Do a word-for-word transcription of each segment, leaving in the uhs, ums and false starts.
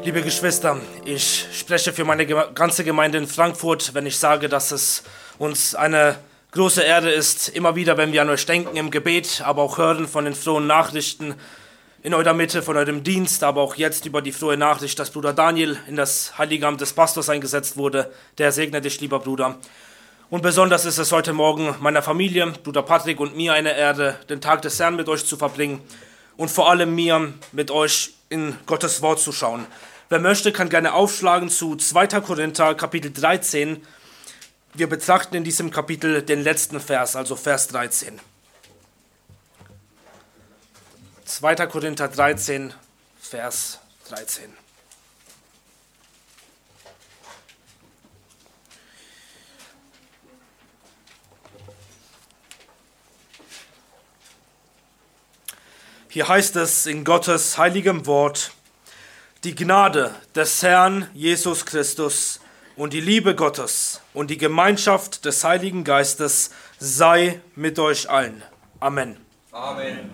Liebe Geschwister, ich spreche für meine ganze Gemeinde in Frankfurt, wenn ich sage, dass es uns eine große Ehre ist, immer wieder, wenn wir an euch denken im Gebet, aber auch hören von den frohen Nachrichten in eurer Mitte, von eurem Dienst, aber auch jetzt über die frohe Nachricht, dass Bruder Daniel in das heilige Amt des Pastors eingesetzt wurde. Der segne dich, lieber Bruder. Und besonders ist es heute Morgen meiner Familie, Bruder Patrick und mir eine Ehre, den Tag des Herrn mit euch zu verbringen und vor allem mir mit euch in Gottes Wort zu schauen. Wer möchte, kann gerne aufschlagen zu zweiter Korinther, Kapitel dreizehn. Wir betrachten in diesem Kapitel den letzten Vers, also Vers dreizehn. zweiter Korinther dreizehn, Vers dreizehn. Hier heißt es in Gottes heiligem Wort: Die Gnade des Herrn Jesus Christus und die Liebe Gottes und die Gemeinschaft des Heiligen Geistes sei mit euch allen. Amen. Amen.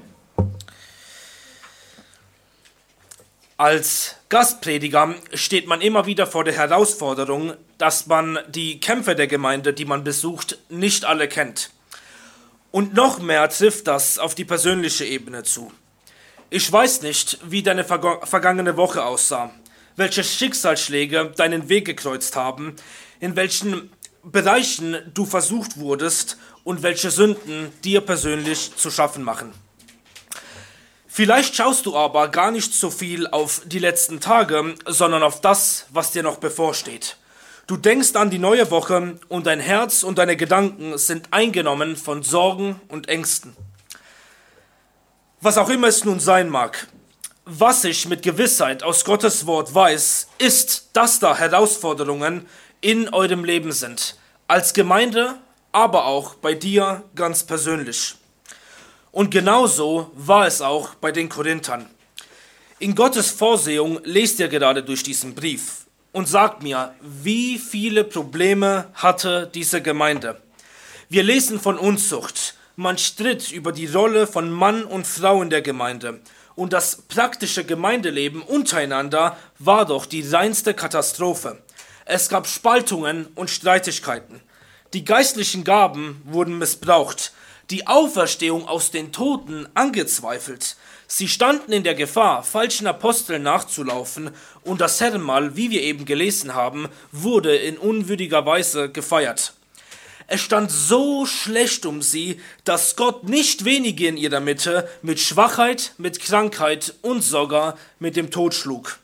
Als Gastprediger steht man immer wieder vor der Herausforderung, dass man die Kämpfe der Gemeinde, die man besucht, nicht alle kennt. Und noch mehr trifft das auf die persönliche Ebene zu. Ich weiß nicht, wie deine vergangene Woche aussah, welche Schicksalsschläge deinen Weg gekreuzt haben, in welchen Bereichen du versucht wurdest und welche Sünden dir persönlich zu schaffen machen. Vielleicht schaust du aber gar nicht so viel auf die letzten Tage, sondern auf das, was dir noch bevorsteht. Du denkst an die neue Woche und dein Herz und deine Gedanken sind eingenommen von Sorgen und Ängsten. Was auch immer es nun sein mag, was ich mit Gewissheit aus Gottes Wort weiß, ist, dass da Herausforderungen in eurem Leben sind. Als Gemeinde, aber auch bei dir ganz persönlich. Und genauso war es auch bei den Korinthern. In Gottes Vorsehung lest ihr gerade durch diesen Brief und sagt mir, wie viele Probleme hatte diese Gemeinde. Wir lesen von Unzucht. Man stritt über die Rolle von Mann und Frau in der Gemeinde. Und das praktische Gemeindeleben untereinander war doch die reinste Katastrophe. Es gab Spaltungen und Streitigkeiten. Die geistlichen Gaben wurden missbraucht. Die Auferstehung aus den Toten angezweifelt. Sie standen in der Gefahr, falschen Aposteln nachzulaufen. Und das Herrenmahl, wie wir eben gelesen haben, wurde in unwürdiger Weise gefeiert. Es stand so schlecht um sie, dass Gott nicht wenige in ihrer Mitte mit Schwachheit, mit Krankheit und sogar mit dem Tod schlug.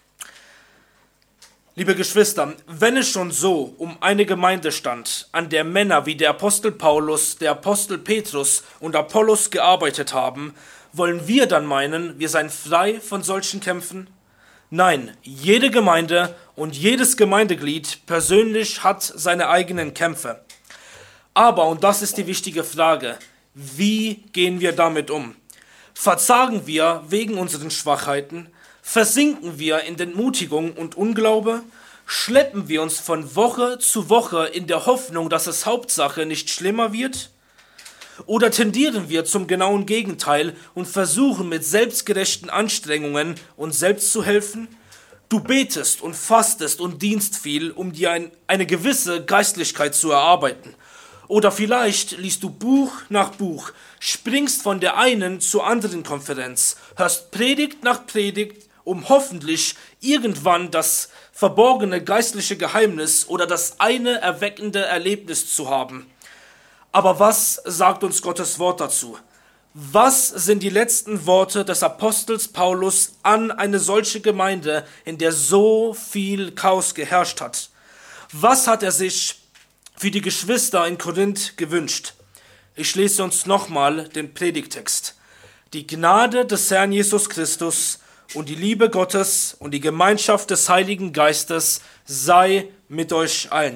Liebe Geschwister, wenn es schon so um eine Gemeinde stand, an der Männer wie der Apostel Paulus, der Apostel Petrus und Apollos gearbeitet haben, wollen wir dann meinen, wir seien frei von solchen Kämpfen? Nein, jede Gemeinde und jedes Gemeindeglied persönlich hat seine eigenen Kämpfe. Aber, und das ist die wichtige Frage, wie gehen wir damit um? Verzagen wir wegen unseren Schwachheiten? Versinken wir in Entmutigung und Unglaube? Schleppen wir uns von Woche zu Woche in der Hoffnung, dass es Hauptsache nicht schlimmer wird? Oder tendieren wir zum genauen Gegenteil und versuchen mit selbstgerechten Anstrengungen uns selbst zu helfen? Du betest und fastest und dienst viel, um dir ein, eine gewisse Geistlichkeit zu erarbeiten. Oder vielleicht liest du Buch nach Buch, springst von der einen zur anderen Konferenz, hörst Predigt nach Predigt, um hoffentlich irgendwann das verborgene geistliche Geheimnis oder das eine erweckende Erlebnis zu haben. Aber was sagt uns Gottes Wort dazu? Was sind die letzten Worte des Apostels Paulus an eine solche Gemeinde, in der so viel Chaos geherrscht hat? Was hat er sich für die Geschwister in Korinth gewünscht? Ich lese uns nochmal den Predigtext. Die Gnade des Herrn Jesus Christus und die Liebe Gottes und die Gemeinschaft des Heiligen Geistes sei mit euch allen.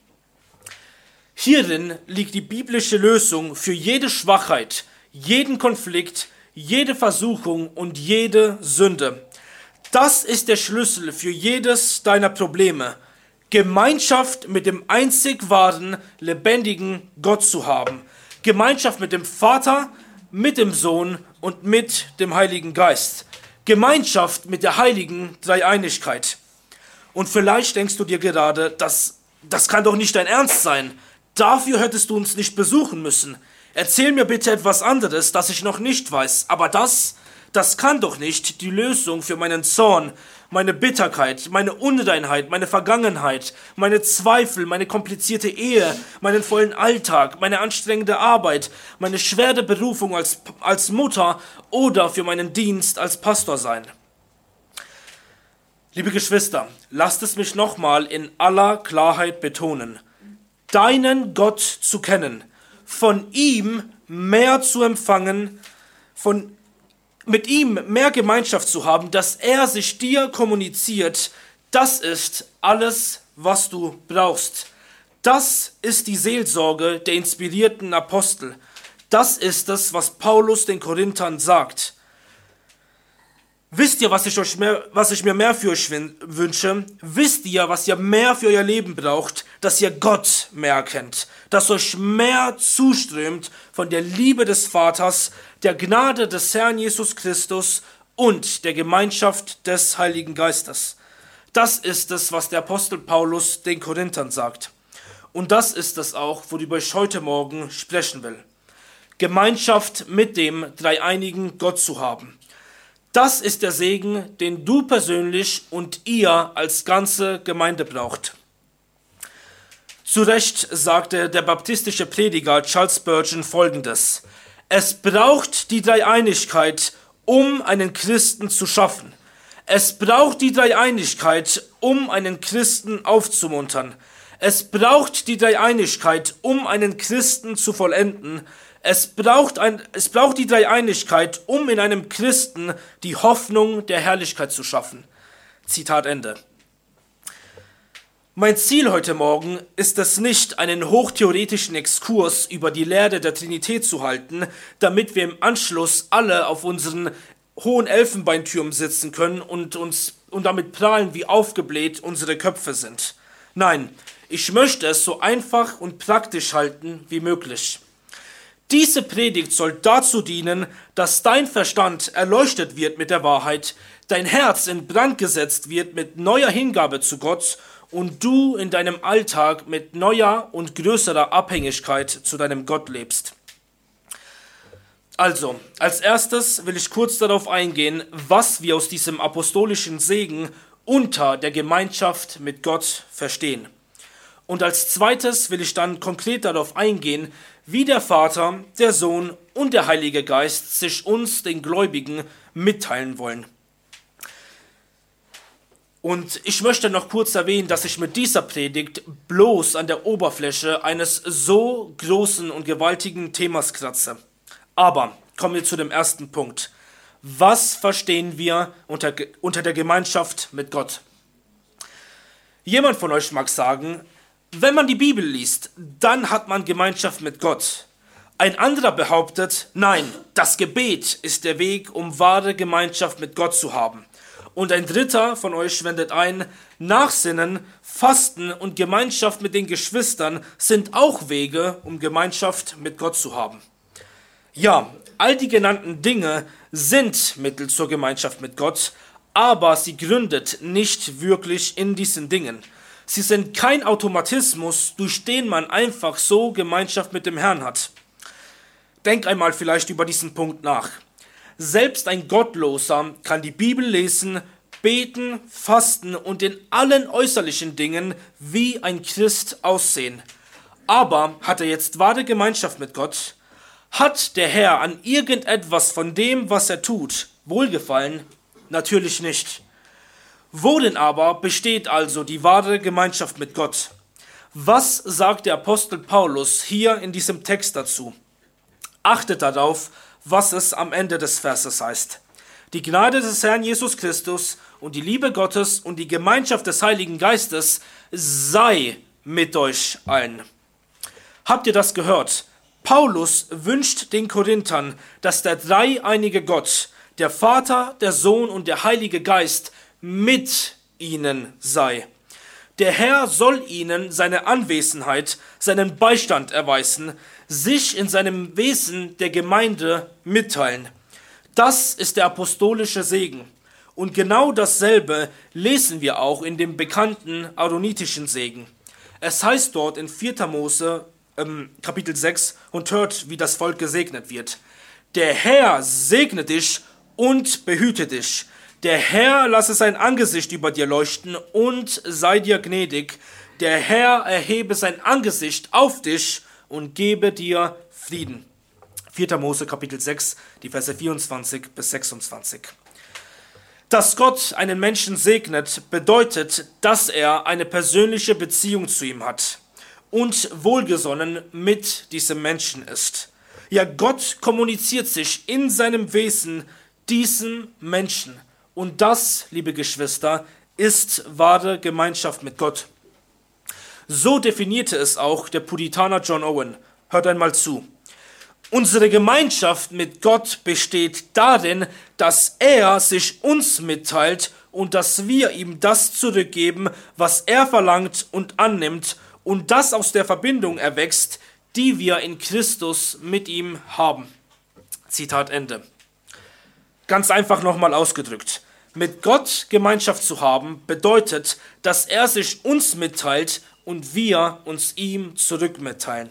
Hierin liegt die biblische Lösung für jede Schwachheit, jeden Konflikt, jede Versuchung und jede Sünde. Das ist der Schlüssel für jedes deiner Probleme. Gemeinschaft mit dem einzig wahren, lebendigen Gott zu haben. Gemeinschaft mit dem Vater, mit dem Sohn und mit dem Heiligen Geist. Gemeinschaft mit der heiligen Dreieinigkeit. Und vielleicht denkst du dir gerade, das, das kann doch nicht dein Ernst sein. Dafür hättest du uns nicht besuchen müssen. Erzähl mir bitte etwas anderes, das ich noch nicht weiß. Aber das, das kann doch nicht die Lösung für meinen Zorn, meine Bitterkeit, meine Unreinheit, meine Vergangenheit, meine Zweifel, meine komplizierte Ehe, meinen vollen Alltag, meine anstrengende Arbeit, meine schwere Berufung als, als Mutter oder für meinen Dienst als Pastor sein. Liebe Geschwister, lasst es mich nochmal in aller Klarheit betonen. Deinen Gott zu kennen, von ihm mehr zu empfangen, von mit ihm mehr Gemeinschaft zu haben, dass er sich dir kommuniziert, das ist alles, was du brauchst. Das ist die Seelsorge der inspirierten Apostel. Das ist es, was Paulus den Korinthern sagt. Wisst ihr, was ich, euch mehr, was ich mir mehr für euch wünsche? Wisst ihr, was ihr mehr für euer Leben braucht? Dass ihr Gott mehr kennt, dass euch mehr zuströmt von der Liebe des Vaters, der Gnade des Herrn Jesus Christus und der Gemeinschaft des Heiligen Geistes. Das ist es, was der Apostel Paulus den Korinthern sagt. Und das ist es auch, worüber ich heute Morgen sprechen will. Gemeinschaft mit dem dreieinigen Gott zu haben. Das ist der Segen, den du persönlich und ihr als ganze Gemeinde braucht. Zu Recht sagte der baptistische Prediger Charles Spurgeon Folgendes: Es braucht die Dreieinigkeit, um einen Christen zu schaffen. Es braucht die Dreieinigkeit, um einen Christen aufzumuntern. Es braucht die Dreieinigkeit, um einen Christen zu vollenden. Es braucht, ein, es braucht die Dreieinigkeit, um in einem Christen die Hoffnung der Herrlichkeit zu schaffen. Zitat Ende. Mein Ziel heute Morgen ist es nicht, einen hochtheoretischen Exkurs über die Lehre der Trinität zu halten, damit wir im Anschluss alle auf unseren hohen Elfenbeintürmen sitzen können und, uns, und damit prahlen, wie aufgebläht unsere Köpfe sind. Nein, ich möchte es so einfach und praktisch halten wie möglich. Diese Predigt soll dazu dienen, dass dein Verstand erleuchtet wird mit der Wahrheit, dein Herz in Brand gesetzt wird mit neuer Hingabe zu Gott und du in deinem Alltag mit neuer und größerer Abhängigkeit zu deinem Gott lebst. Also, als erstes will ich kurz darauf eingehen, was wir aus diesem apostolischen Segen unter der Gemeinschaft mit Gott verstehen. Und als zweites will ich dann konkret darauf eingehen, wie der Vater, der Sohn und der Heilige Geist sich uns, den Gläubigen, mitteilen wollen. Und ich möchte noch kurz erwähnen, dass ich mit dieser Predigt bloß an der Oberfläche eines so großen und gewaltigen Themas kratze. Aber kommen wir zu dem ersten Punkt. Was verstehen wir unter, unter der Gemeinschaft mit Gott? Jemand von euch mag sagen, wenn man die Bibel liest, dann hat man Gemeinschaft mit Gott. Ein anderer behauptet, nein, das Gebet ist der Weg, um wahre Gemeinschaft mit Gott zu haben. Und ein dritter von euch wendet ein, Nachsinnen, Fasten und Gemeinschaft mit den Geschwistern sind auch Wege, um Gemeinschaft mit Gott zu haben. Ja, all die genannten Dinge sind Mittel zur Gemeinschaft mit Gott, aber sie gründet nicht wirklich in diesen Dingen. Sie sind kein Automatismus, durch den man einfach so Gemeinschaft mit dem Herrn hat. Denk einmal vielleicht über diesen Punkt nach. Selbst ein Gottloser kann die Bibel lesen, beten, fasten und in allen äußerlichen Dingen wie ein Christ aussehen. Aber hat er jetzt wahre Gemeinschaft mit Gott? Hat der Herr an irgendetwas von dem, was er tut, Wohlgefallen? Natürlich nicht. Worin aber besteht also die wahre Gemeinschaft mit Gott? Was sagt der Apostel Paulus hier in diesem Text dazu? Achtet darauf, was es am Ende des Verses heißt. Die Gnade des Herrn Jesus Christus und die Liebe Gottes und die Gemeinschaft des Heiligen Geistes sei mit euch allen. Habt ihr das gehört? Paulus wünscht den Korinthern, dass der dreieinige Gott, der Vater, der Sohn und der Heilige Geist mit ihnen sei. Der Herr soll ihnen seine Anwesenheit, seinen Beistand erweisen, sich in seinem Wesen der Gemeinde mitteilen. Das ist der apostolische Segen. Und genau dasselbe lesen wir auch in dem bekannten aaronitischen Segen. Es heißt dort in vierter Mose ähm, Kapitel sechs, und hört, wie das Volk gesegnet wird. Der Herr segne dich und behüte dich. Der Herr lasse sein Angesicht über dir leuchten und sei dir gnädig. Der Herr erhebe sein Angesicht auf dich und gebe dir Frieden. vierter Mose Kapitel sechs, die Verse vierundzwanzig bis sechsundzwanzig. Dass Gott einen Menschen segnet, bedeutet, dass er eine persönliche Beziehung zu ihm hat und wohlgesonnen mit diesem Menschen ist. Ja, Gott kommuniziert sich in seinem Wesen diesem Menschen. Und das, liebe Geschwister, ist wahre Gemeinschaft mit Gott. So definierte es auch der Puritaner John Owen. Hört einmal zu. Unsere Gemeinschaft mit Gott besteht darin, dass er sich uns mitteilt und dass wir ihm das zurückgeben, was er verlangt und annimmt und das aus der Verbindung erwächst, die wir in Christus mit ihm haben. Zitat Ende. Ganz einfach nochmal ausgedrückt. Mit Gott Gemeinschaft zu haben, bedeutet, dass er sich uns mitteilt und wir uns ihm zurück mitteilen.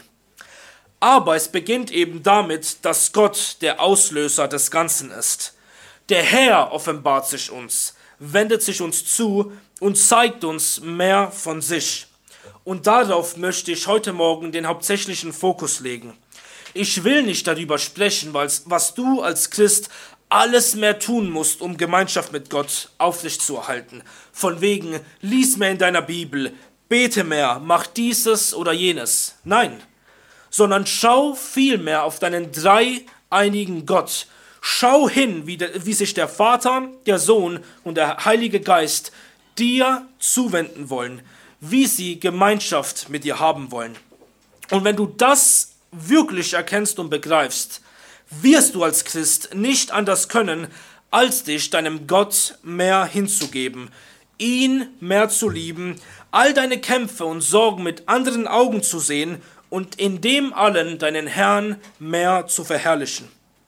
Aber es beginnt eben damit, dass Gott der Auslöser des Ganzen ist. Der Herr offenbart sich uns, wendet sich uns zu und zeigt uns mehr von sich. Und darauf möchte ich heute Morgen den hauptsächlichen Fokus legen. Ich will nicht darüber sprechen, was du als Christ alles mehr tun musst, um Gemeinschaft mit Gott aufrechtzuerhalten. Von wegen, lies mehr in deiner Bibel, bete mehr, mach dieses oder jenes. Nein. Sondern schau vielmehr auf deinen dreieinigen Gott. Schau hin, wie, de, wie sich der Vater, der Sohn und der Heilige Geist dir zuwenden wollen, wie sie Gemeinschaft mit dir haben wollen. Und wenn du das wirklich erkennst und begreifst, wirst du als Christ nicht anders können, als dich deinem Gott mehr hinzugeben, ihn mehr zu lieben, all deine Kämpfe und Sorgen mit anderen Augen zu sehen und in dem allen deinen Herrn mehr zu verherrlichen.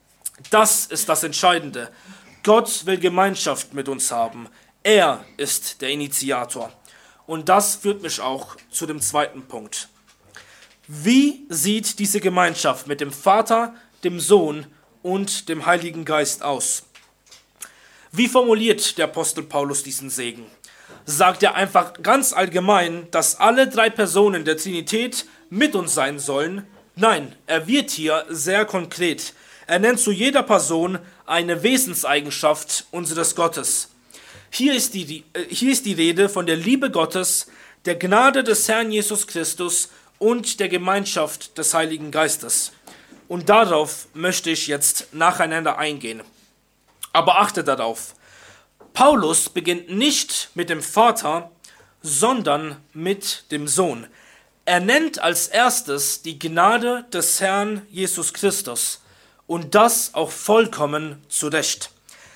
Das ist das Entscheidende. Gott will Gemeinschaft mit uns haben. Er ist der Initiator. Und das führt mich auch zu dem zweiten Punkt. Wie sieht diese Gemeinschaft mit dem Vater, dem Sohn und dem Heiligen Geist aus? Wie formuliert der Apostel Paulus diesen Segen? Sagt er einfach ganz allgemein, dass alle drei Personen der Trinität mit uns sein sollen? Nein, er wird hier sehr konkret. Er nennt zu jeder Person eine Wesenseigenschaft unseres Gottes. Hier ist die, hier ist die Rede von der Liebe Gottes, der Gnade des Herrn Jesus Christus und der Gemeinschaft des Heiligen Geistes. Und darauf möchte ich jetzt nacheinander eingehen. Aber achte darauf, Paulus beginnt nicht mit dem Vater, sondern mit dem Sohn. Er nennt als erstes die Gnade des Herrn Jesus Christus und das auch vollkommen zu Recht.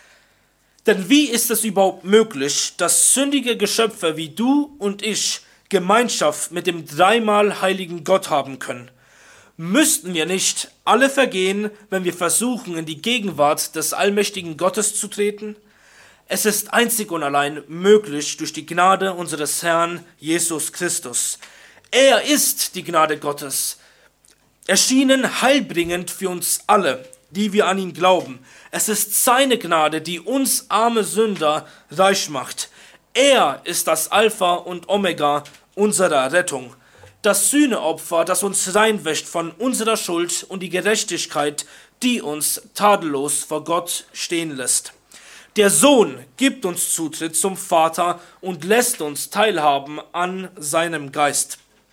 Denn wie ist es überhaupt möglich, dass sündige Geschöpfe wie du und ich Gemeinschaft mit dem dreimal heiligen Gott haben können? Müssten wir nicht alle vergehen, wenn wir versuchen, in die Gegenwart des allmächtigen Gottes zu treten? Es ist einzig und allein möglich durch die Gnade unseres Herrn Jesus Christus. Er ist die Gnade Gottes, erschienen heilbringend für uns alle, die wir an ihn glauben. Es ist seine Gnade, die uns arme Sünder reich macht. Er ist das Alpha und Omega unserer Rettung. Das Sühneopfer, das uns reinwäscht von unserer Schuld und die Gerechtigkeit, die uns tadellos vor Gott stehen lässt. Der Sohn gibt uns Zutritt zum Vater und lässt uns teilhaben an seinem Geist.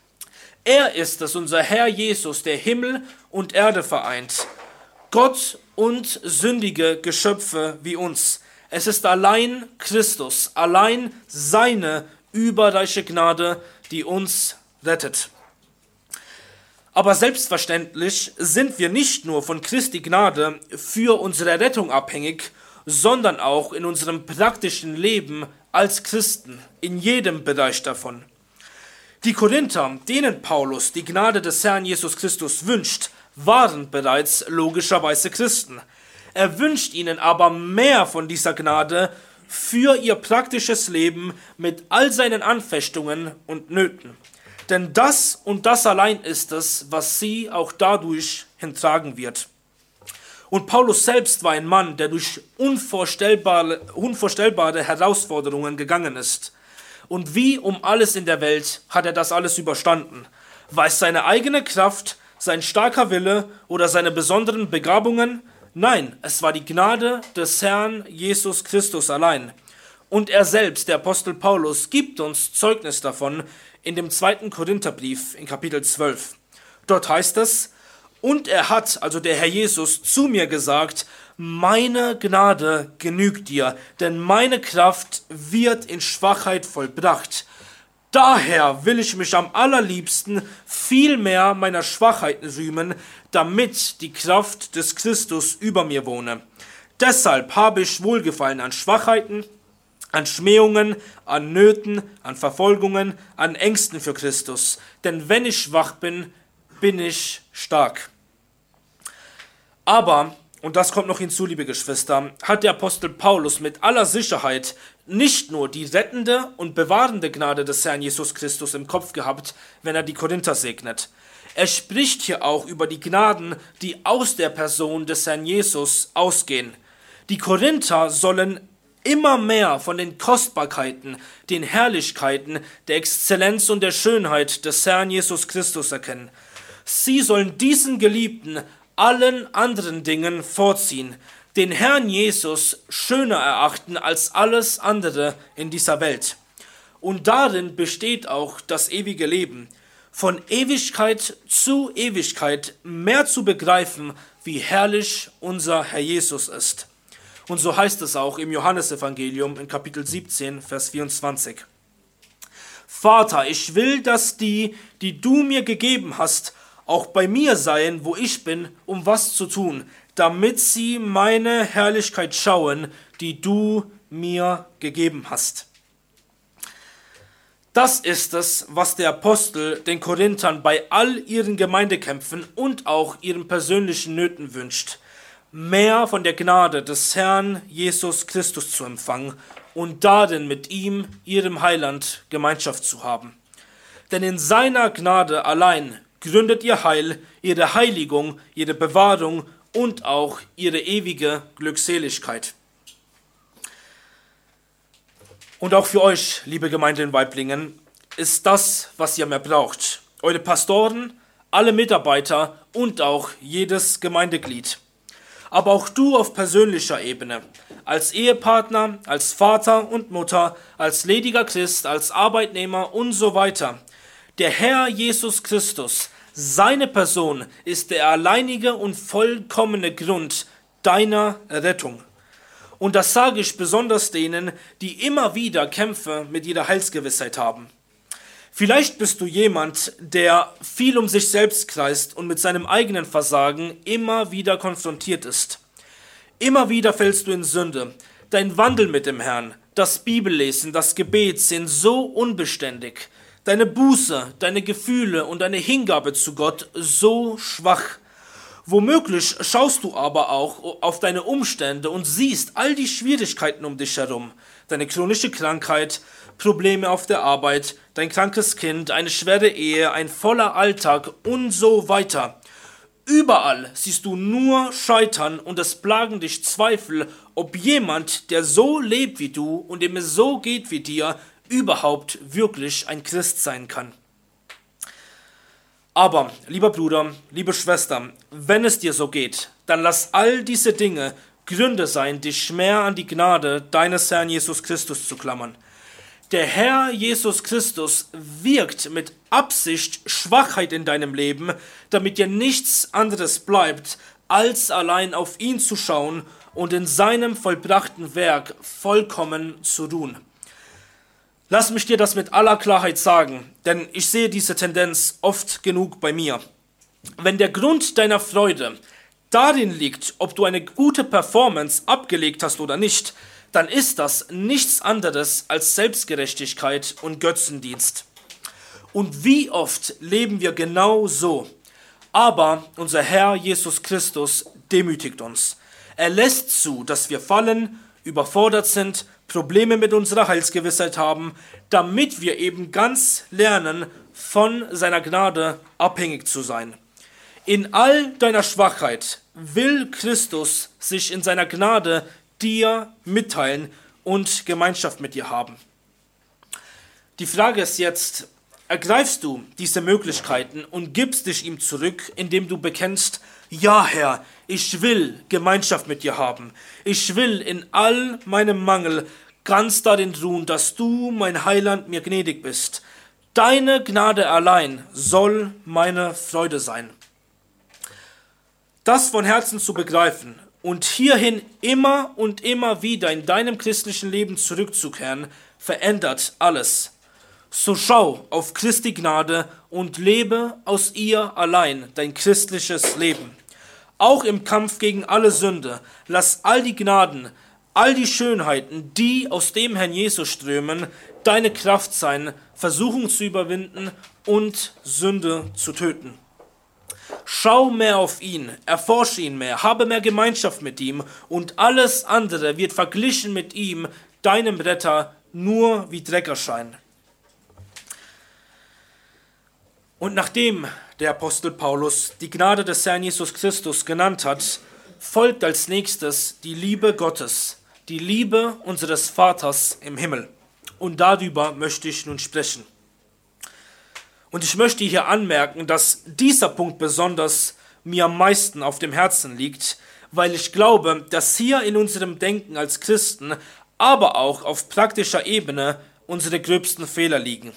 Er ist es, unser Herr Jesus, der Himmel und Erde vereint. Gott und sündige Geschöpfe wie uns. Es ist allein Christus, allein seine überreiche Gnade, die uns rettet. Aber selbstverständlich sind wir nicht nur von Christi Gnade für unsere Rettung abhängig, sondern auch in unserem praktischen Leben als Christen, in jedem Bereich davon. Die Korinther, denen Paulus die Gnade des Herrn Jesus Christus wünscht, waren bereits logischerweise Christen. Er wünscht ihnen aber mehr von dieser Gnade für ihr praktisches Leben mit all seinen Anfechtungen und Nöten. Denn das und das allein ist es, was sie auch dadurch hintragen wird. Und Paulus selbst war ein Mann, der durch unvorstellbare, unvorstellbare Herausforderungen gegangen ist. Und wie um alles in der Welt hat er das alles überstanden? War es seine eigene Kraft, sein starker Wille oder seine besonderen Begabungen? Nein, es war die Gnade des Herrn Jesus Christus allein. Und er selbst, der Apostel Paulus, gibt uns Zeugnis davon in dem zweiten Korintherbrief in Kapitel zwölf. Dort heißt es: Und er hat, also der Herr Jesus, zu mir gesagt: Meine Gnade genügt dir, denn meine Kraft wird in Schwachheit vollbracht. Daher will ich mich am allerliebsten viel mehr meiner Schwachheiten rühmen, damit die Kraft des Christus über mir wohne. Deshalb habe ich Wohlgefallen an Schwachheiten, an Schmähungen, an Nöten, an Verfolgungen, an Ängsten für Christus. Denn wenn ich schwach bin, bin ich stark. Aber, und das kommt noch hinzu, liebe Geschwister, hat der Apostel Paulus mit aller Sicherheit nicht nur die rettende und bewahrende Gnade des Herrn Jesus Christus im Kopf gehabt, wenn er die Korinther segnet. Er spricht hier auch über die Gnaden, die aus der Person des Herrn Jesus ausgehen. Die Korinther sollen immer mehr von den Kostbarkeiten, den Herrlichkeiten, der Exzellenz und der Schönheit des Herrn Jesus Christus erkennen. Sie sollen diesen Geliebten allen anderen Dingen vorziehen, den Herrn Jesus schöner erachten als alles andere in dieser Welt. Und darin besteht auch das ewige Leben, von Ewigkeit zu Ewigkeit mehr zu begreifen, wie herrlich unser Herr Jesus ist. Und so heißt es auch im Johannesevangelium in Kapitel siebzehn, Vers vierundzwanzig. Vater, ich will, dass die, die du mir gegeben hast, auch bei mir seien, wo ich bin, um was zu tun, damit sie meine Herrlichkeit schauen, die du mir gegeben hast. Das ist es, was der Apostel den Korinthern bei all ihren Gemeindekämpfen und auch ihren persönlichen Nöten wünscht, mehr von der Gnade des Herrn Jesus Christus zu empfangen und darin mit ihm, ihrem Heiland, Gemeinschaft zu haben. Denn in seiner Gnade allein gründet ihr Heil, ihre Heiligung, ihre Bewahrung und auch ihre ewige Glückseligkeit. Und auch für euch, liebe Gemeinde in Waiblingen, ist das, was ihr mehr braucht. Eure Pastoren, alle Mitarbeiter und auch jedes Gemeindeglied. Aber auch du auf persönlicher Ebene, als Ehepartner, als Vater und Mutter, als lediger Christ, als Arbeitnehmer und so weiter. Der Herr Jesus Christus, seine Person, ist der alleinige und vollkommene Grund deiner Rettung. Und das sage ich besonders denen, die immer wieder Kämpfe mit ihrer Heilsgewissheit haben. Vielleicht bist du jemand, der viel um sich selbst kreist und mit seinem eigenen Versagen immer wieder konfrontiert ist. Immer wieder fällst du in Sünde. Dein Wandel mit dem Herrn, das Bibellesen, das Gebet sind so unbeständig. Deine Buße, deine Gefühle und deine Hingabe zu Gott so schwach. Womöglich schaust du aber auch auf deine Umstände und siehst all die Schwierigkeiten um dich herum. Deine chronische Krankheit, Probleme auf der Arbeit, dein krankes Kind, eine schwere Ehe, ein voller Alltag und so weiter. Überall siehst du nur Scheitern und es plagen dich Zweifel, ob jemand, der so lebt wie du und dem es so geht wie dir, überhaupt wirklich ein Christ sein kann. Aber, lieber Bruder, liebe Schwester, wenn es dir so geht, dann lass all diese Dinge Gründe sein, dich mehr an die Gnade deines Herrn Jesus Christus zu klammern. Der Herr Jesus Christus wirkt mit Absicht Schwachheit in deinem Leben, damit dir nichts anderes bleibt, als allein auf ihn zu schauen und in seinem vollbrachten Werk vollkommen zu ruhen. Lass mich dir das mit aller Klarheit sagen, denn ich sehe diese Tendenz oft genug bei mir. Wenn der Grund deiner Freude darin liegt, ob du eine gute Performance abgelegt hast oder nicht, dann ist das nichts anderes als Selbstgerechtigkeit und Götzendienst. Und wie oft leben wir genau so? Aber unser Herr Jesus Christus demütigt uns. Er lässt zu, dass wir fallen, überfordert sind, Probleme mit unserer Heilsgewissheit haben, damit wir eben ganz lernen, von seiner Gnade abhängig zu sein. In all deiner Schwachheit will Christus sich in seiner Gnade dir mitteilen und Gemeinschaft mit dir haben. Die Frage ist jetzt, ergreifst du diese Möglichkeiten und gibst dich ihm zurück, indem du bekennst, ja Herr, ich will Gemeinschaft mit dir haben. Ich will in all meinem Mangel ganz darin ruhen, dass du, mein Heiland, mir gnädig bist. Deine Gnade allein soll meine Freude sein. Das von Herzen zu begreifen und hierhin immer und immer wieder in deinem christlichen Leben zurückzukehren, verändert alles. So schau auf Christi Gnade und lebe aus ihr allein dein christliches Leben. Auch im Kampf gegen alle Sünde, lass all die Gnaden, all die Schönheiten, die aus dem Herrn Jesus strömen, deine Kraft sein, Versuchung zu überwinden und Sünde zu töten. Schau mehr auf ihn, erforsche ihn mehr, habe mehr Gemeinschaft mit ihm und alles andere wird verglichen mit ihm, deinem Retter, nur wie Dreck erscheinen. Und nachdem der Apostel Paulus die Gnade des Herrn Jesus Christus genannt hat, folgt als nächstes die Liebe Gottes, die Liebe unseres Vaters im Himmel. Und darüber möchte ich nun sprechen. Und ich möchte hier anmerken, dass dieser Punkt besonders mir am meisten auf dem Herzen liegt, weil ich glaube, dass hier in unserem Denken als Christen, aber auch auf praktischer Ebene unsere gröbsten Fehler liegen.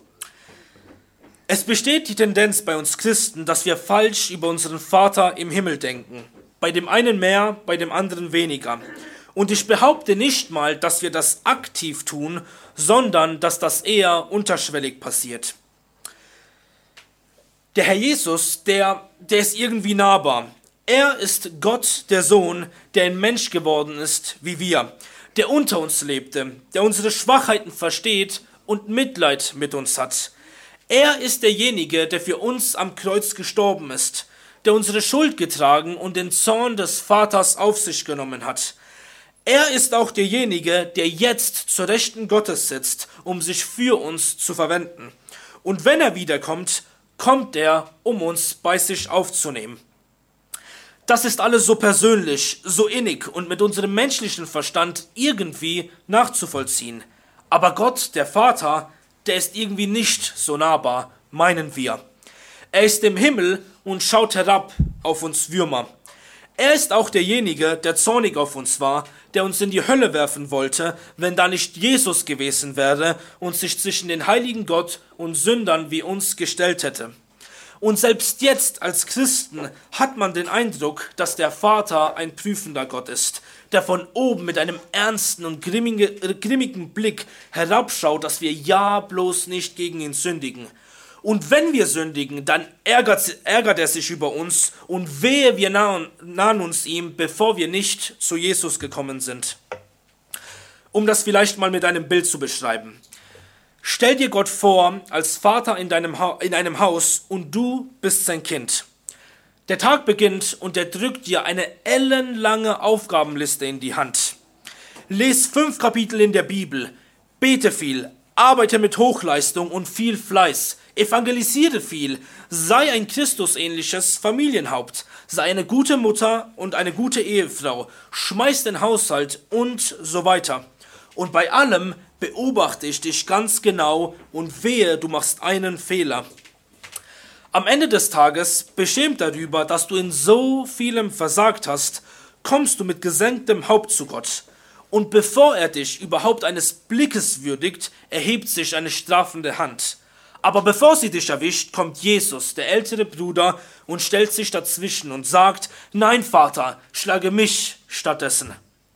Es besteht die Tendenz bei uns Christen, dass wir falsch über unseren Vater im Himmel denken. Bei dem einen mehr, bei dem anderen weniger. Und ich behaupte nicht mal, dass wir das aktiv tun, sondern dass das eher unterschwellig passiert. Der Herr Jesus, der, der ist irgendwie nahbar. Er ist Gott, der Sohn, der ein Mensch geworden ist wie wir, der unter uns lebte, der unsere Schwachheiten versteht und Mitleid mit uns hat. Er ist derjenige, der für uns am Kreuz gestorben ist, der unsere Schuld getragen und den Zorn des Vaters auf sich genommen hat. Er ist auch derjenige, der jetzt zur Rechten Gottes sitzt, um sich für uns zu verwenden. Und wenn er wiederkommt, kommt er, um uns bei sich aufzunehmen. Das ist alles so persönlich, so innig und mit unserem menschlichen Verstand irgendwie nachzuvollziehen. Aber Gott, der Vater, der ist irgendwie nicht so nahbar, meinen wir. Er ist im Himmel und schaut herab auf uns Würmer. Er ist auch derjenige, der zornig auf uns war, der uns in die Hölle werfen wollte, wenn da nicht Jesus gewesen wäre und sich zwischen den heiligen Gott und Sündern wie uns gestellt hätte. Und selbst jetzt als Christen hat man den Eindruck, dass der Vater ein prüfender Gott ist, der von oben mit einem ernsten und grimmigen Blick herabschaut, dass wir ja bloß nicht gegen ihn sündigen. Und wenn wir sündigen, dann ärgert, ärgert er sich über uns und wehe, wir nahen, nahen uns ihm, bevor wir nicht zu Jesus gekommen sind. Um das vielleicht mal mit einem Bild zu beschreiben. Stell dir Gott vor, als Vater in, deinem ha- in einem Haus und du bist sein Kind. Der Tag beginnt und er drückt dir eine ellenlange Aufgabenliste in die Hand. Lies fünf Kapitel in der Bibel, bete viel, arbeite mit Hochleistung und viel Fleiß, evangelisiere viel, sei ein Christusähnliches Familienhaupt, sei eine gute Mutter und eine gute Ehefrau, schmeiß den Haushalt und so weiter. Und bei allem beobachte ich dich ganz genau und wehe, du machst einen Fehler. Am Ende des Tages, beschämt darüber, dass du in so vielem versagt hast, kommst du mit gesenktem Haupt zu Gott. Und bevor er dich überhaupt eines Blickes würdigt, erhebt sich eine strafende Hand. Aber bevor sie dich erwischt, kommt Jesus, der ältere Bruder, und stellt sich dazwischen und sagt, nein, Vater, schlage mich stattdessen.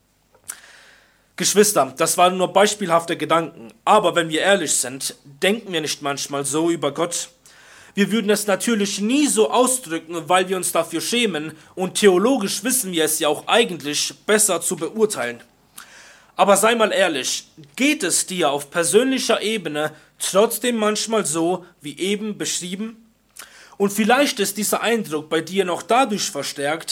Geschwister, das waren nur beispielhafte Gedanken, aber wenn wir ehrlich sind, denken wir nicht manchmal so über Gott? Wir würden es natürlich nie so ausdrücken, weil wir uns dafür schämen und theologisch wissen wir es ja auch eigentlich besser zu beurteilen. Aber sei mal ehrlich, geht es dir auf persönlicher Ebene trotzdem manchmal so, wie eben beschrieben? Und vielleicht ist dieser Eindruck bei dir noch dadurch verstärkt,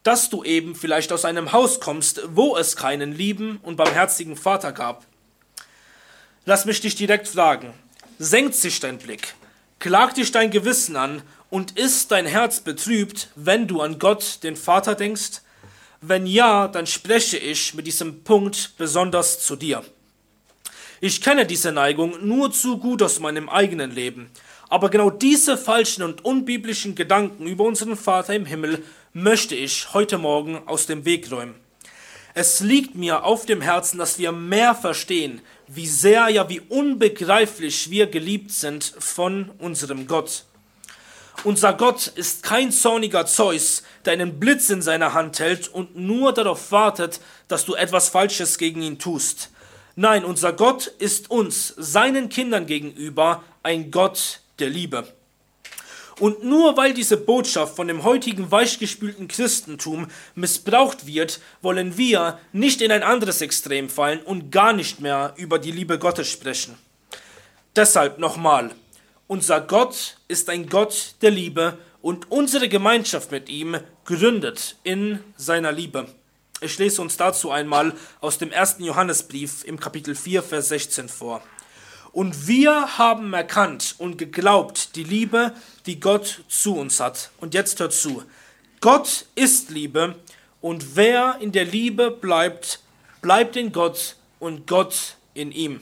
dass du eben vielleicht aus einem Haus kommst, wo es keinen lieben und barmherzigen Vater gab. Lass mich dich direkt fragen, senkt sich dein Blick, klagt dich dein Gewissen an und ist dein Herz betrübt, wenn du an Gott, den Vater, denkst? Wenn ja, dann spreche ich mit diesem Punkt besonders zu dir. Ich kenne diese Neigung nur zu gut aus meinem eigenen Leben, aber genau diese falschen und unbiblischen Gedanken über unseren Vater im Himmel möchte ich heute Morgen aus dem Weg räumen. Es liegt mir auf dem Herzen, dass wir mehr verstehen, wie sehr, ja wie unbegreiflich wir geliebt sind von unserem Gott. Unser Gott ist kein zorniger Zeus, der einen Blitz in seiner Hand hält und nur darauf wartet, dass du etwas Falsches gegen ihn tust. Nein, unser Gott ist uns, seinen Kindern gegenüber, ein Gott der Liebe. Und nur weil diese Botschaft von dem heutigen weichgespülten Christentum missbraucht wird, wollen wir nicht in ein anderes Extrem fallen und gar nicht mehr über die Liebe Gottes sprechen. Deshalb nochmal, unser Gott ist ein Gott der Liebe und unsere Gemeinschaft mit ihm gründet in seiner Liebe. Ich lese uns dazu einmal aus dem ersten Johannesbrief im Kapitel vier, Vers sechzehn vor. Und wir haben erkannt und geglaubt die Liebe, die Gott zu uns hat. Und jetzt hört zu. Gott ist Liebe und wer in der Liebe bleibt, bleibt in Gott und Gott in ihm.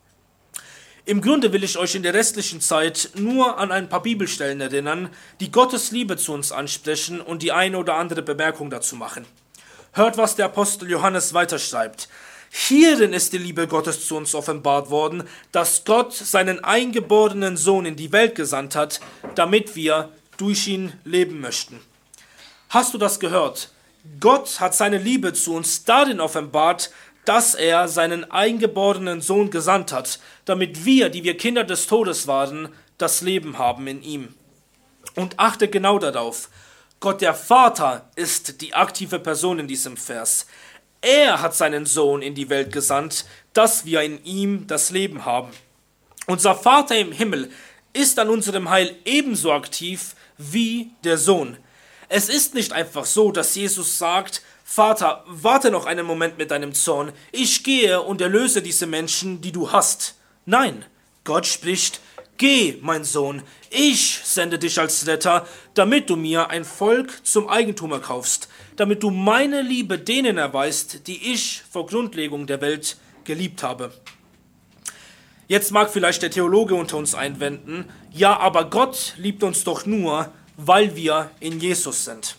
Im Grunde will ich euch in der restlichen Zeit nur an ein paar Bibelstellen erinnern, die Gottes Liebe zu uns ansprechen und die eine oder andere Bemerkung dazu machen. Hört, was der Apostel Johannes weiterschreibt. Hierin ist die Liebe Gottes zu uns offenbart worden, dass Gott seinen eingeborenen Sohn in die Welt gesandt hat, damit wir durch ihn leben möchten. Hast du das gehört? Gott hat seine Liebe zu uns darin offenbart, dass er seinen eingeborenen Sohn gesandt hat, damit wir, die wir Kinder des Todes waren, das Leben haben in ihm. Und achte genau darauf, Gott der Vater ist die aktive Person in diesem Vers. Er hat seinen Sohn in die Welt gesandt, dass wir in ihm das Leben haben. Unser Vater im Himmel ist an unserem Heil ebenso aktiv wie der Sohn. Es ist nicht einfach so, dass Jesus sagt, Vater, warte noch einen Moment mit deinem Zorn, ich gehe und erlöse diese Menschen, die du hast. Nein, Gott spricht, geh, mein Sohn, ich sende dich als Retter, damit du mir ein Volk zum Eigentum erkaufst, damit du meine Liebe denen erweist, die ich vor Grundlegung der Welt geliebt habe. Jetzt mag vielleicht der Theologe unter uns einwenden, ja, aber Gott liebt uns doch nur, weil wir in Jesus sind.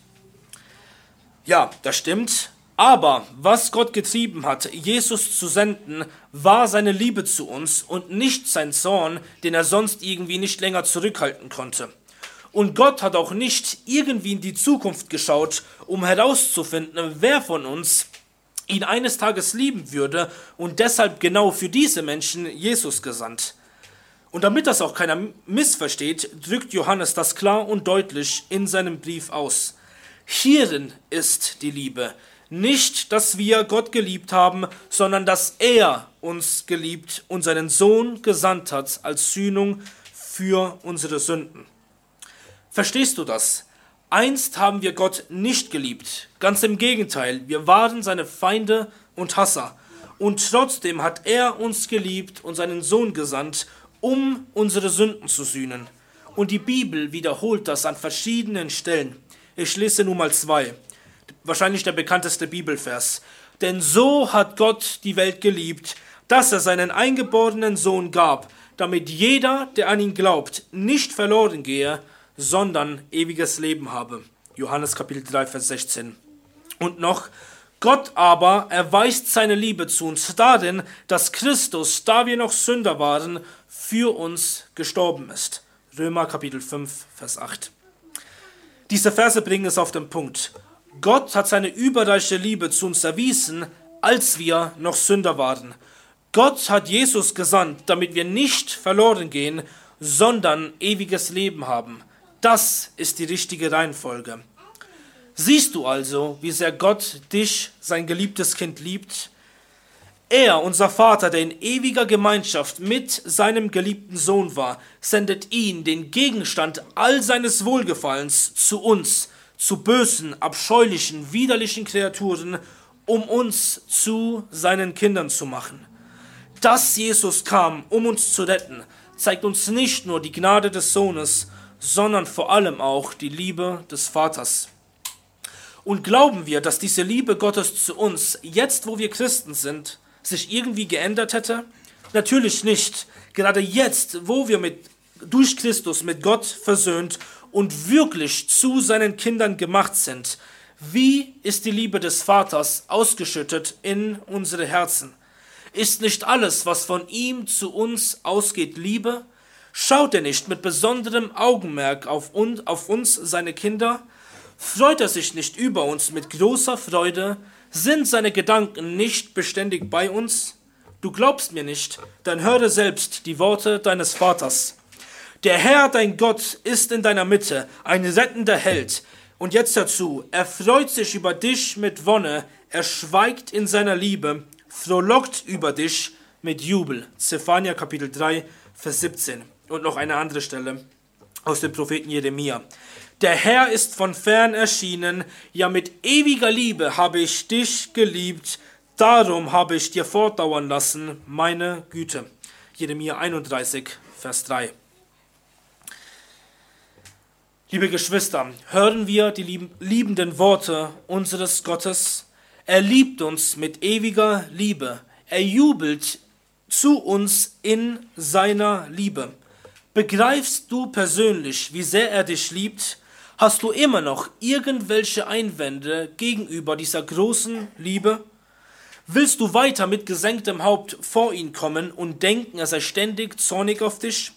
Ja, das stimmt, aber was Gott getrieben hat, Jesus zu senden, war seine Liebe zu uns und nicht sein Zorn, den er sonst irgendwie nicht länger zurückhalten konnte. Und Gott hat auch nicht irgendwie in die Zukunft geschaut, um herauszufinden, wer von uns ihn eines Tages lieben würde und deshalb genau für diese Menschen Jesus gesandt. Und damit das auch keiner missversteht, drückt Johannes das klar und deutlich in seinem Brief aus. Hierin ist die Liebe. Nicht, dass wir Gott geliebt haben, sondern dass er uns geliebt und seinen Sohn gesandt hat als Sühnung für unsere Sünden. Verstehst du das? Einst haben wir Gott nicht geliebt. Ganz im Gegenteil, wir waren seine Feinde und Hasser. Und trotzdem hat er uns geliebt und seinen Sohn gesandt, um unsere Sünden zu sühnen. Und die Bibel wiederholt das an verschiedenen Stellen. Ich lese nur mal zwei. Wahrscheinlich der bekannteste Bibelvers. Denn so hat Gott die Welt geliebt, dass er seinen eingeborenen Sohn gab, damit jeder, der an ihn glaubt, nicht verloren gehe, sondern ewiges Leben habe. Johannes Kapitel drei, Vers sechzehn. Und noch, Gott aber erweist seine Liebe zu uns darin, dass Christus, da wir noch Sünder waren, für uns gestorben ist. Römer Kapitel fünf, Vers acht. Diese Verse bringen es auf den Punkt. Gott hat seine überreiche Liebe zu uns erwiesen, als wir noch Sünder waren. Gott hat Jesus gesandt, damit wir nicht verloren gehen, sondern ewiges Leben haben. Das ist die richtige Reihenfolge. Siehst du also, wie sehr Gott dich, sein geliebtes Kind, liebt? Er, unser Vater, der in ewiger Gemeinschaft mit seinem geliebten Sohn war, sendet ihn, den Gegenstand all seines Wohlgefallens, zu uns, zu bösen, abscheulichen, widerlichen Kreaturen, um uns zu seinen Kindern zu machen. Dass Jesus kam, um uns zu retten, zeigt uns nicht nur die Gnade des Sohnes, sondern vor allem auch die Liebe des Vaters. Und glauben wir, dass diese Liebe Gottes zu uns, jetzt wo wir Christen sind, sich irgendwie geändert hätte? Natürlich nicht. Gerade jetzt, wo wir mit, durch Christus mit Gott versöhnt und wirklich zu seinen Kindern gemacht sind, wie ist die Liebe des Vaters ausgeschüttet in unsere Herzen? Ist nicht alles, was von ihm zu uns ausgeht, Liebe? Schaut er nicht mit besonderem Augenmerk auf uns, auf uns, seine Kinder? Freut er sich nicht über uns mit großer Freude? Sind seine Gedanken nicht beständig bei uns? Du glaubst mir nicht, dann höre selbst die Worte deines Vaters. Der Herr, dein Gott, ist in deiner Mitte, ein rettender Held. Und jetzt dazu, er freut sich über dich mit Wonne, er schweigt in seiner Liebe, frohlockt über dich mit Jubel. Zephania Kapitel drei, Vers siebzehn. Und noch eine andere Stelle aus dem Propheten Jeremia. Der Herr ist von fern erschienen, ja mit ewiger Liebe habe ich dich geliebt, darum habe ich dir fortdauern lassen meine Güte. Jeremia einunddreißig, Vers drei. Liebe Geschwister, hören wir die liebenden Worte unseres Gottes. Er liebt uns mit ewiger Liebe. Er jubelt zu uns in seiner Liebe. Begreifst du persönlich, wie sehr er dich liebt? Hast du immer noch irgendwelche Einwände gegenüber dieser großen Liebe? Willst du weiter mit gesenktem Haupt vor ihn kommen und denken, er sei ständig zornig auf dich?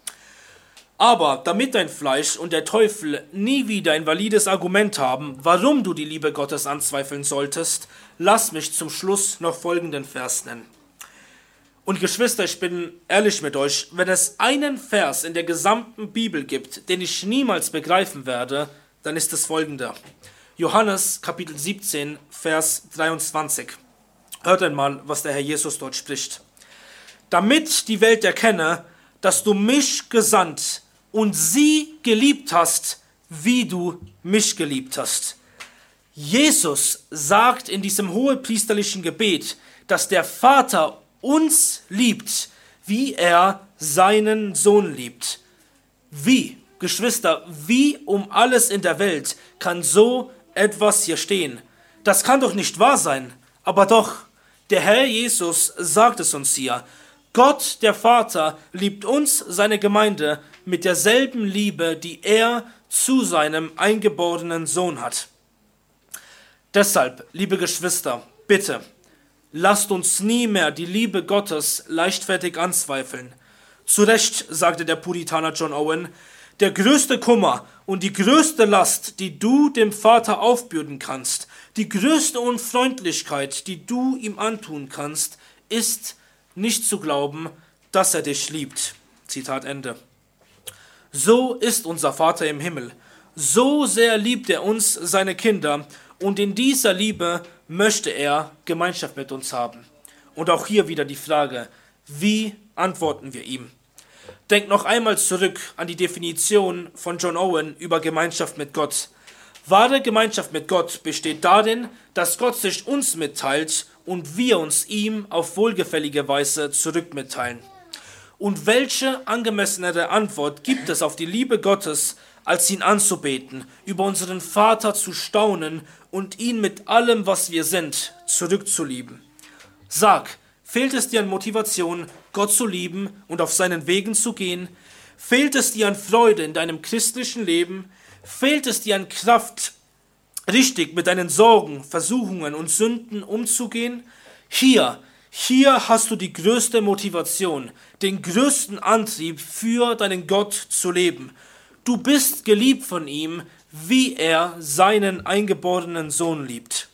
Aber damit dein Fleisch und der Teufel nie wieder ein valides Argument haben, warum du die Liebe Gottes anzweifeln solltest, lass mich zum Schluss noch folgenden Vers nennen. Und Geschwister, ich bin ehrlich mit euch, wenn es einen Vers in der gesamten Bibel gibt, den ich niemals begreifen werde, dann ist es folgender. Johannes Kapitel siebzehn, Vers dreiundzwanzig. Hört einmal, was der Herr Jesus dort spricht. Damit die Welt erkenne, dass du mich gesandt und sie geliebt hast, wie du mich geliebt hast. Jesus sagt in diesem hohepriesterlichen Gebet, dass der Vater uns liebt, wie er seinen Sohn liebt. Wie, Geschwister, wie um alles in der Welt kann so etwas hier stehen? Das kann doch nicht wahr sein. Aber doch, der Herr Jesus sagt es uns hier. Gott, der Vater, liebt uns, seine Gemeinde, mit derselben Liebe, die er zu seinem eingeborenen Sohn hat. Deshalb, liebe Geschwister, bitte, lasst uns nie mehr die Liebe Gottes leichtfertig anzweifeln. Zu Recht sagte der Puritaner John Owen, der größte Kummer und die größte Last, die du dem Vater aufbürden kannst, die größte Unfreundlichkeit, die du ihm antun kannst, ist nicht zu glauben, dass er dich liebt. Zitat Ende. So ist unser Vater im Himmel. So sehr liebt er uns, seine Kinder, und in dieser Liebe möchte er Gemeinschaft mit uns haben. Und auch hier wieder die Frage, wie antworten wir ihm? Denkt noch einmal zurück an die Definition von John Owen über Gemeinschaft mit Gott. Wahre Gemeinschaft mit Gott besteht darin, dass Gott sich uns mitteilt und wir uns ihm auf wohlgefällige Weise zurückmitteilen. Und welche angemessenere Antwort gibt es auf die Liebe Gottes, als ihn anzubeten, über unseren Vater zu staunen und ihn mit allem, was wir sind, zurückzulieben? Sag, fehlt es dir an Motivation, Gott zu lieben und auf seinen Wegen zu gehen? Fehlt es dir an Freude in deinem christlichen Leben? Fehlt es dir an Kraft, richtig mit deinen Sorgen, Versuchungen und Sünden umzugehen? Hier, hier hast du die größte Motivation, den größten Antrieb für deinen Gott zu leben. Du bist geliebt von ihm, wie er seinen eingeborenen Sohn liebt.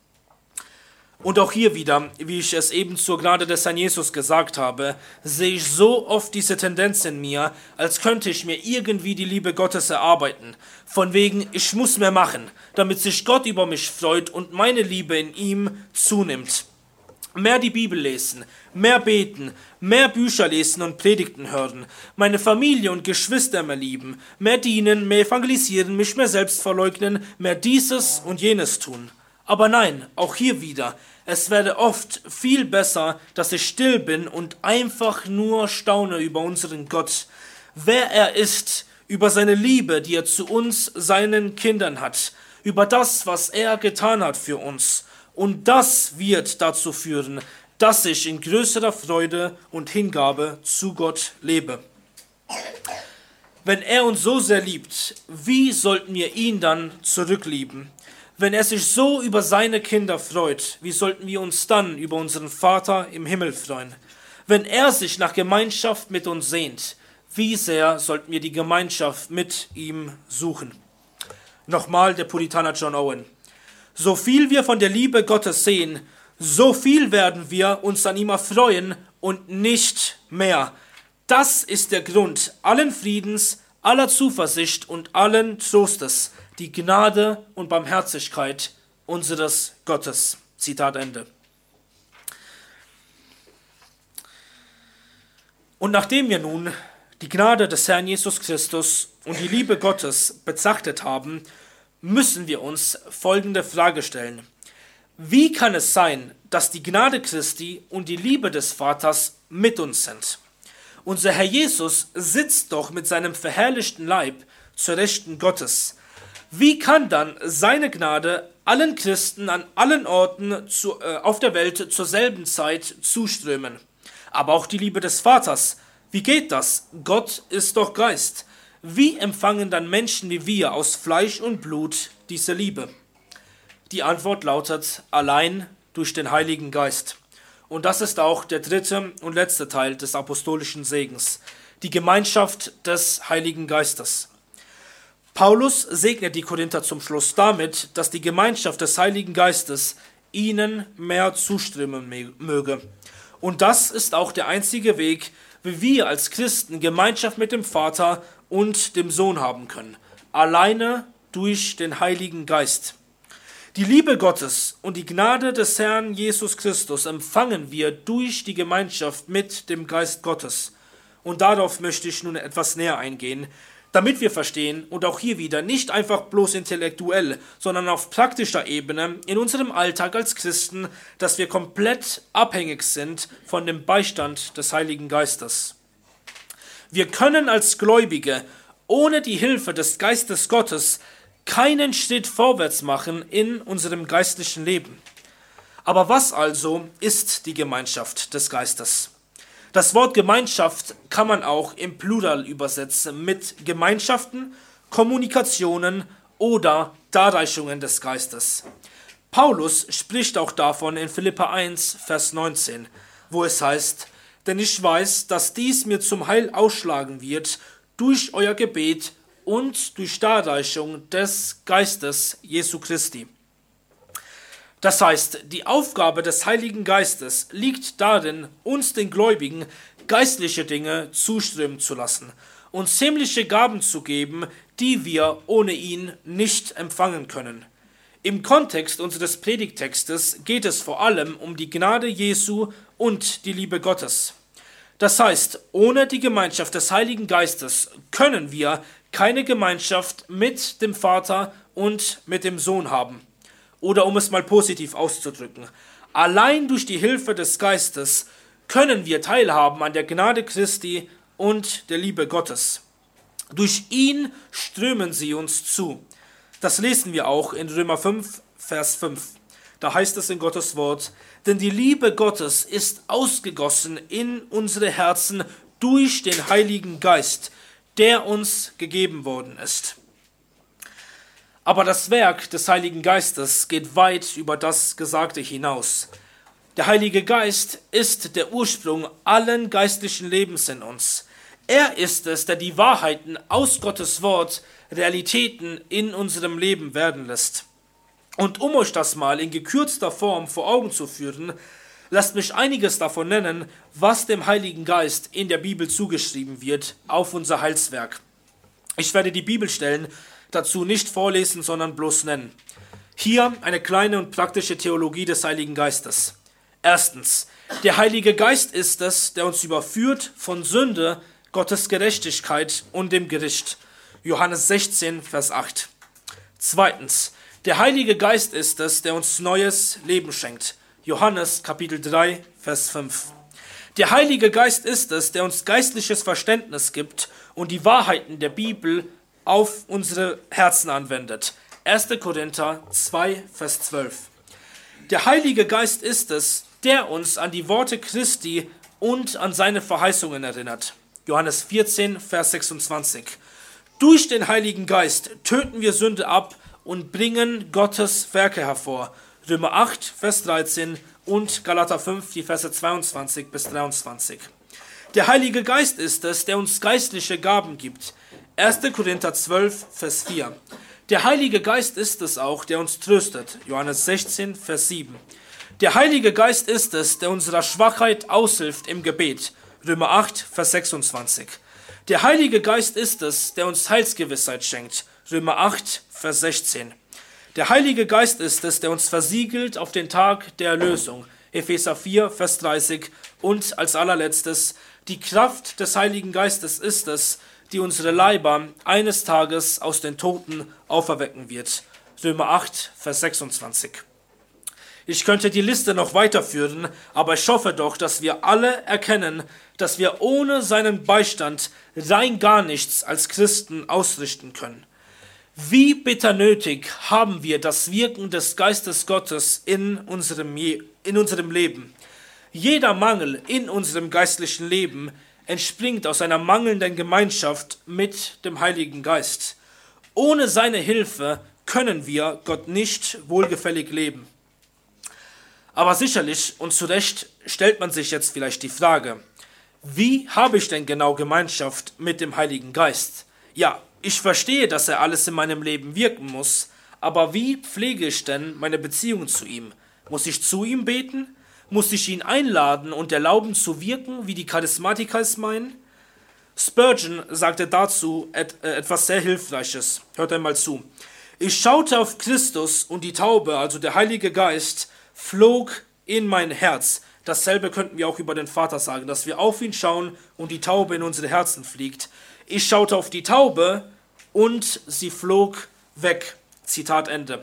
Und auch hier wieder, wie ich es eben zur Gnade des Herrn Jesus gesagt habe, sehe ich so oft diese Tendenz in mir, als könnte ich mir irgendwie die Liebe Gottes erarbeiten. Von wegen, ich muss mehr machen, damit sich Gott über mich freut und meine Liebe in ihm zunimmt. mehr die Bibel lesen, mehr beten, mehr Bücher lesen und Predigten hören, meine Familie und Geschwister mehr lieben, mehr dienen, mehr evangelisieren, mich mehr selbst verleugnen, mehr dieses und jenes tun. Aber nein, auch hier wieder, es wäre oft viel besser, dass ich still bin und einfach nur staune über unseren Gott, wer er ist, über seine Liebe, die er zu uns, seinen Kindern hat, über das, was er getan hat für uns. Und das wird dazu führen, dass ich in größerer Freude und Hingabe zu Gott lebe. Wenn er uns so sehr liebt, wie sollten wir ihn dann zurücklieben? Wenn er sich so über seine Kinder freut, wie sollten wir uns dann über unseren Vater im Himmel freuen? Wenn er sich nach Gemeinschaft mit uns sehnt, wie sehr sollten wir die Gemeinschaft mit ihm suchen? Nochmal der Puritaner John Owen. So viel wir von der Liebe Gottes sehen, so viel werden wir uns an ihm erfreuen und nicht mehr. Das ist der Grund allen Friedens, aller Zuversicht und allen Trostes, die Gnade und Barmherzigkeit unseres Gottes. Zitat Ende. Und nachdem wir nun die Gnade des Herrn Jesus Christus und die Liebe Gottes betrachtet haben, müssen wir uns folgende Frage stellen. Wie kann es sein, dass die Gnade Christi und die Liebe des Vaters mit uns sind? Unser Herr Jesus sitzt doch mit seinem verherrlichten Leib zur Rechten Gottes. Wie kann dann seine Gnade allen Christen an allen Orten zu, äh, auf der Welt zur selben Zeit zuströmen? Aber auch die Liebe des Vaters. Wie geht das? Gott ist doch Geist. Wie empfangen dann Menschen wie wir aus Fleisch und Blut diese Liebe? Die Antwort lautet, allein durch den Heiligen Geist. Und das ist auch der dritte und letzte Teil des apostolischen Segens, die Gemeinschaft des Heiligen Geistes. Paulus segnet die Korinther zum Schluss damit, dass die Gemeinschaft des Heiligen Geistes ihnen mehr zuströmen möge. Und das ist auch der einzige Weg, wie wir als Christen Gemeinschaft mit dem Vater und dem Sohn haben können. Alleine durch den Heiligen Geist. Die Liebe Gottes und die Gnade des Herrn Jesus Christus empfangen wir durch die Gemeinschaft mit dem Geist Gottes. Und darauf möchte ich nun etwas näher eingehen, damit wir verstehen und auch hier wieder nicht einfach bloß intellektuell, sondern auf praktischer Ebene in unserem Alltag als Christen, dass wir komplett abhängig sind von dem Beistand des Heiligen Geistes. Wir können als Gläubige ohne die Hilfe des Geistes Gottes keinen Schritt vorwärts machen in unserem geistlichen Leben. Aber was also ist die Gemeinschaft des Geistes? Das Wort Gemeinschaft kann man auch im Plural übersetzen mit Gemeinschaften, Kommunikationen oder Darreichungen des Geistes. Paulus spricht auch davon in Philipper eins, Vers neunzehn, wo es heißt, denn ich weiß, dass dies mir zum Heil ausschlagen wird durch euer Gebet und durch Darreichung des Geistes Jesu Christi. Das heißt, die Aufgabe des Heiligen Geistes liegt darin, uns den Gläubigen geistliche Dinge zuströmen zu lassen, uns himmlische Gaben zu geben, die wir ohne ihn nicht empfangen können. Im Kontext unseres Predigtextes geht es vor allem um die Gnade Jesu und die Liebe Gottes. Das heißt, ohne die Gemeinschaft des Heiligen Geistes können wir keine Gemeinschaft mit dem Vater und mit dem Sohn haben. Oder um es mal positiv auszudrücken, allein durch die Hilfe des Geistes können wir teilhaben an der Gnade Christi und der Liebe Gottes. Durch ihn strömen sie uns zu. Das lesen wir auch in Römer fünf, Vers fünf. Da heißt es in Gottes Wort, denn die Liebe Gottes ist ausgegossen in unsere Herzen durch den Heiligen Geist, der uns gegeben worden ist. Aber das Werk des Heiligen Geistes geht weit über das Gesagte hinaus. Der Heilige Geist ist der Ursprung allen geistlichen Lebens in uns. Er ist es, der die Wahrheiten aus Gottes Wort Realitäten in unserem Leben werden lässt. Und um euch das mal in gekürzter Form vor Augen zu führen, lasst mich einiges davon nennen, was dem Heiligen Geist in der Bibel zugeschrieben wird auf unser Heilswerk. Ich werde die Bibelstellen dazu nicht vorlesen, sondern bloß nennen. Hier eine kleine und praktische Theologie des Heiligen Geistes. Erstens, der Heilige Geist ist es, der uns überführt von Sünde, Gottes Gerechtigkeit und dem Gericht. Johannes sechzehn, Vers acht. Zweitens, der Heilige Geist ist es, der uns neues Leben schenkt. Johannes Kapitel drei, Vers fünf. Der Heilige Geist ist es, der uns geistliches Verständnis gibt und die Wahrheiten der Bibel auf unsere Herzen anwendet. erster Korinther zwei, Vers zwölf. Der Heilige Geist ist es, der uns an die Worte Christi und an seine Verheißungen erinnert. Johannes vierzehn, Vers sechsundzwanzig. Durch den Heiligen Geist töten wir Sünde ab und bringen Gottes Werke hervor. Römer acht, Vers dreizehn und Galater fünf, die Verse zweiundzwanzig bis dreiundzwanzig. Der Heilige Geist ist es, der uns geistliche Gaben gibt. erster Korinther zwölf, Vers vier. Der Heilige Geist ist es auch, der uns tröstet. Johannes sechzehn, Vers sieben. Der Heilige Geist ist es, der unserer Schwachheit aushilft im Gebet. Römer acht, Vers sechsundzwanzig. Der Heilige Geist ist es, der uns Heilsgewissheit schenkt. Römer acht, Vers sechzehn. Der Heilige Geist ist es, der uns versiegelt auf den Tag der Erlösung. Epheser vier, Vers dreißig. Und als allerletztes, die Kraft des Heiligen Geistes ist es, die unsere Leiber eines Tages aus den Toten auferwecken wird. Römer acht, Vers sechsundzwanzig. Ich könnte die Liste noch weiterführen, aber ich hoffe doch, dass wir alle erkennen, dass wir ohne seinen Beistand rein gar nichts als Christen ausrichten können. Wie bitter nötig haben wir das Wirken des Geistes Gottes in unserem, in unserem Leben. Jeder Mangel in unserem geistlichen Leben entspringt aus einer mangelnden Gemeinschaft mit dem Heiligen Geist. Ohne seine Hilfe können wir Gott nicht wohlgefällig leben. Aber sicherlich und zu Recht stellt man sich jetzt vielleicht die Frage, wie habe ich denn genau Gemeinschaft mit dem Heiligen Geist? Ja, ich verstehe, dass er alles in meinem Leben wirken muss, aber wie pflege ich denn meine Beziehung zu ihm? Muss ich zu ihm beten? Muss ich ihn einladen und erlauben zu wirken, wie die Charismatiker es meinen? Spurgeon sagte dazu et, äh, etwas sehr Hilfreiches. Hört einmal zu. Ich schaute auf Christus und die Taube, also der Heilige Geist, flog in mein Herz. Dasselbe könnten wir auch über den Vater sagen, dass wir auf ihn schauen und die Taube in unsere Herzen fliegt. Ich schaute auf die Taube und sie flog weg. Zitat Ende.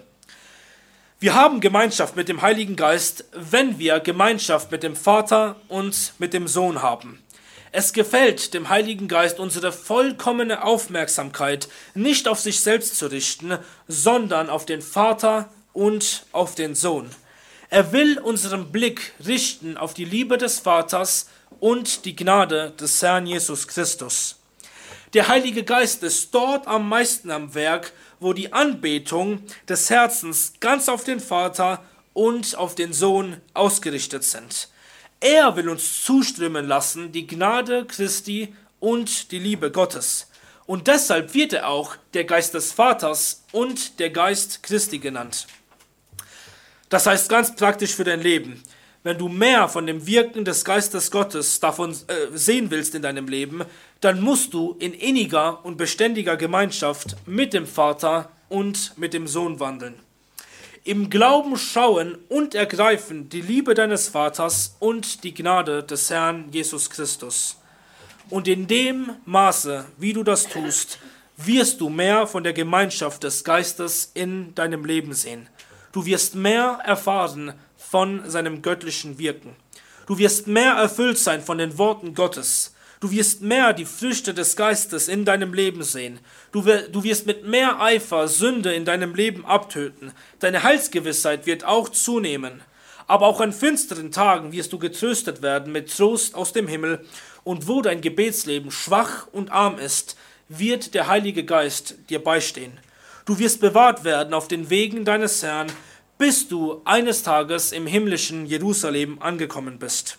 Wir haben Gemeinschaft mit dem Heiligen Geist, wenn wir Gemeinschaft mit dem Vater und mit dem Sohn haben. Es gefällt dem Heiligen Geist, unsere vollkommene Aufmerksamkeit nicht auf sich selbst zu richten, sondern auf den Vater und auf den Sohn. Er will unseren Blick richten auf die Liebe des Vaters und die Gnade des Herrn Jesus Christus. Der Heilige Geist ist dort am meisten am Werk, wo die Anbetung des Herzens ganz auf den Vater und auf den Sohn ausgerichtet sind. Er will uns zuströmen lassen, die Gnade Christi und die Liebe Gottes. Und deshalb wird er auch der Geist des Vaters und der Geist Christi genannt. Das heißt ganz praktisch für dein Leben, wenn du mehr von dem Wirken des Geistes Gottes davon äh, sehen willst in deinem Leben, dann musst du in inniger und beständiger Gemeinschaft mit dem Vater und mit dem Sohn wandeln. Im Glauben schauen und ergreifen die Liebe deines Vaters und die Gnade des Herrn Jesus Christus. Und in dem Maße, wie du das tust, wirst du mehr von der Gemeinschaft des Geistes in deinem Leben sehen. Du wirst mehr erfahren von seinem göttlichen Wirken. Du wirst mehr erfüllt sein von den Worten Gottes. Du wirst mehr die Früchte des Geistes in deinem Leben sehen. Du, du wirst mit mehr Eifer Sünde in deinem Leben abtöten. Deine Heilsgewissheit wird auch zunehmen. Aber auch an finsteren Tagen wirst du getröstet werden mit Trost aus dem Himmel. Und wo dein Gebetsleben schwach und arm ist, wird der Heilige Geist dir beistehen. Du wirst bewahrt werden auf den Wegen deines Herrn, bis du eines Tages im himmlischen Jerusalem angekommen bist.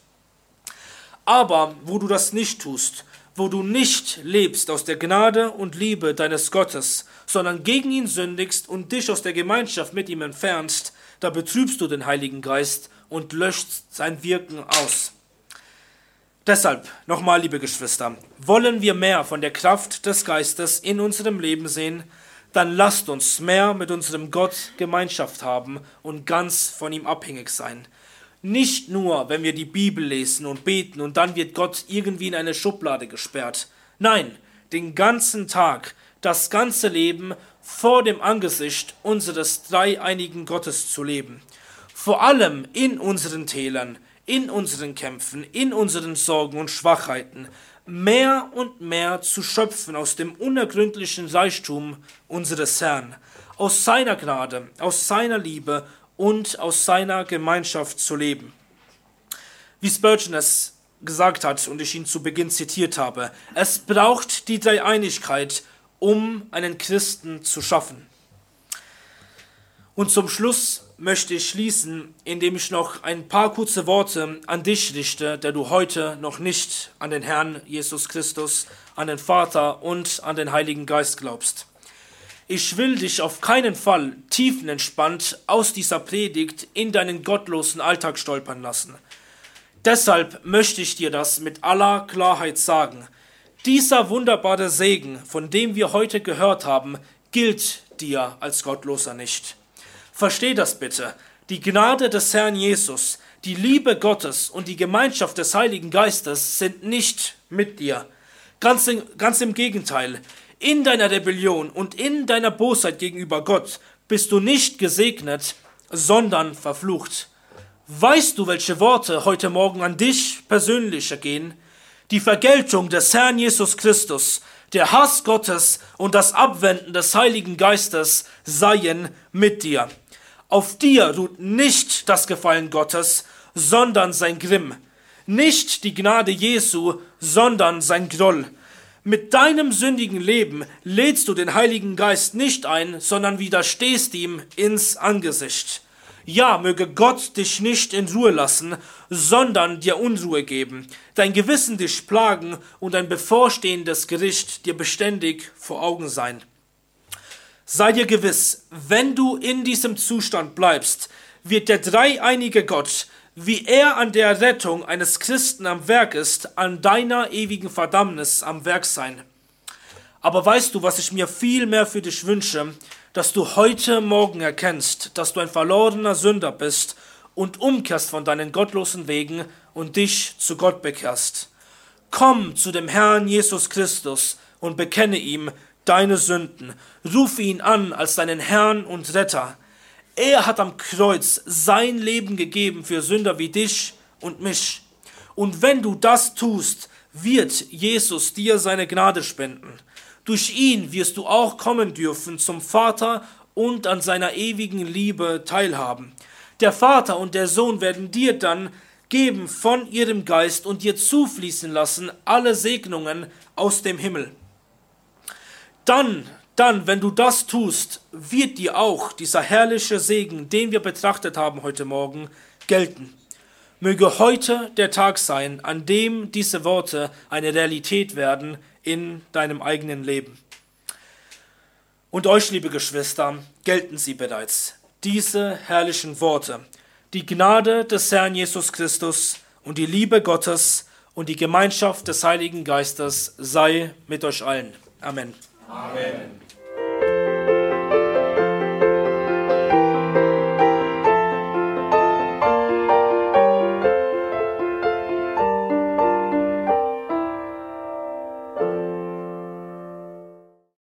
Aber wo du das nicht tust, wo du nicht lebst aus der Gnade und Liebe deines Gottes, sondern gegen ihn sündigst und dich aus der Gemeinschaft mit ihm entfernst, da betrübst du den Heiligen Geist und löscht sein Wirken aus. Deshalb, nochmal, liebe Geschwister, wollen wir mehr von der Kraft des Geistes in unserem Leben sehen, dann lasst uns mehr mit unserem Gott Gemeinschaft haben und ganz von ihm abhängig sein. Nicht nur, wenn wir die Bibel lesen und beten und dann wird Gott irgendwie in eine Schublade gesperrt. Nein, den ganzen Tag, das ganze Leben vor dem Angesicht unseres dreieinigen Gottes zu leben. Vor allem in unseren Tälern, in unseren Kämpfen, in unseren Sorgen und Schwachheiten, mehr und mehr zu schöpfen aus dem unergründlichen Reichtum unseres Herrn, aus seiner Gnade, aus seiner Liebe und aus seiner Gemeinschaft zu leben. Wie Spurgeon es gesagt hat und ich ihn zu Beginn zitiert habe, es braucht die Dreieinigkeit, um einen Christen zu schaffen. Und zum Schluss möchte ich schließen, indem ich noch ein paar kurze Worte an dich richte, der du heute noch nicht an den Herrn Jesus Christus, an den Vater und an den Heiligen Geist glaubst. Ich will dich auf keinen Fall tiefenentspannt aus dieser Predigt in deinen gottlosen Alltag stolpern lassen. Deshalb möchte ich dir das mit aller Klarheit sagen. Dieser wunderbare Segen, von dem wir heute gehört haben, gilt dir als Gottloser nicht. Versteh das bitte. Die Gnade des Herrn Jesus, die Liebe Gottes und die Gemeinschaft des Heiligen Geistes sind nicht mit dir. Ganz, in, ganz im Gegenteil. In deiner Rebellion und in deiner Bosheit gegenüber Gott bist du nicht gesegnet, sondern verflucht. Weißt du, welche Worte heute Morgen an dich persönlich ergehen? Die Vergeltung des Herrn Jesus Christus, der Hass Gottes und das Abwenden des Heiligen Geistes seien mit dir. Auf dir ruht nicht das Gefallen Gottes, sondern sein Grimm. Nicht die Gnade Jesu, sondern sein Groll. Mit deinem sündigen Leben lädst du den Heiligen Geist nicht ein, sondern widerstehst ihm ins Angesicht. Ja, möge Gott dich nicht in Ruhe lassen, sondern dir Unruhe geben, dein Gewissen dich plagen und ein bevorstehendes Gericht dir beständig vor Augen sein. Sei dir gewiss, wenn du in diesem Zustand bleibst, wird der dreieinige Gott, wie er an der Rettung eines Christen am Werk ist, an deiner ewigen Verdammnis am Werk sein. Aber weißt du, was ich mir viel mehr für dich wünsche? Dass du heute Morgen erkennst, dass du ein verlorener Sünder bist und umkehrst von deinen gottlosen Wegen und dich zu Gott bekehrst. Komm zu dem Herrn Jesus Christus und bekenne ihm deine Sünden. Rufe ihn an als deinen Herrn und Retter. Er hat am Kreuz sein Leben gegeben für Sünder wie dich und mich. Und wenn du das tust, wird Jesus dir seine Gnade spenden. Durch ihn wirst du auch kommen dürfen zum Vater und an seiner ewigen Liebe teilhaben. Der Vater und der Sohn werden dir dann geben von ihrem Geist und dir zufließen lassen alle Segnungen aus dem Himmel. Dann Dann, wenn du das tust, wird dir auch dieser herrliche Segen, den wir betrachtet haben heute Morgen, gelten. Möge heute der Tag sein, an dem diese Worte eine Realität werden in deinem eigenen Leben. Und euch, liebe Geschwister, gelten sie bereits, diese herrlichen Worte. Die Gnade des Herrn Jesus Christus und die Liebe Gottes und die Gemeinschaft des Heiligen Geistes sei mit euch allen. Amen. Amen.